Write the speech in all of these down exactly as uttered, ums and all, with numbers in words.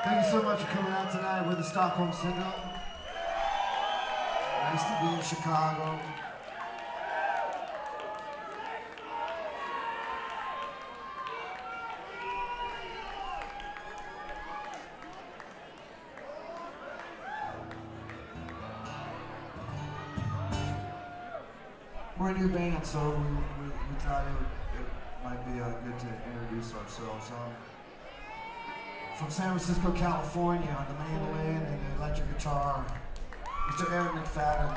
Thank you so much for coming out tonight with the Stockholm Syndrome. Nice to be in Chicago. We're a new band, so we, we, we thought it, would, it might be uh, good to introduce ourselves. Um, from San Francisco, California, on the mandolin and the electric guitar, Mister Eric McFadden.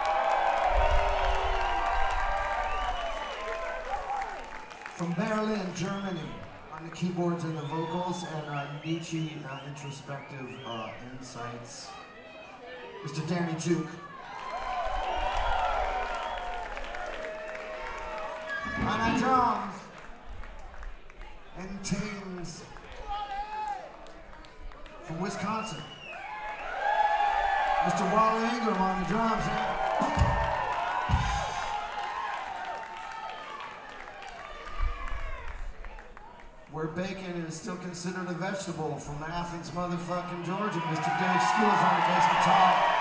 From Berlin, Germany, on the keyboards and the vocals, and uh, Nietzsche uh, introspective uh, insights, Mister Danny Juke. On the drums and Thames from Wisconsin, Mister Wally Ingram on the drums. Eh? Where bacon is still considered a vegetable, from Athens, motherfucking Georgia, Mister Dave Schools on the bass guitar.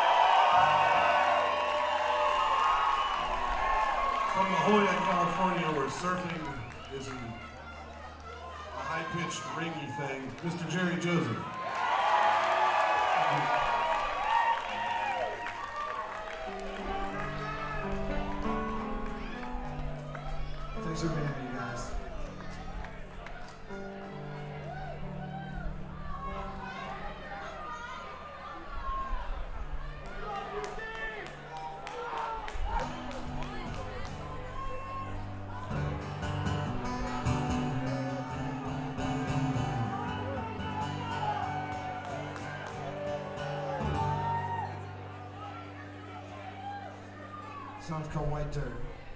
From La Jolla, California, where surfing is a high-pitched, ringy thing, Mister Jerry Joseph. Thanks for being here, you guys. Song's called White Dirt.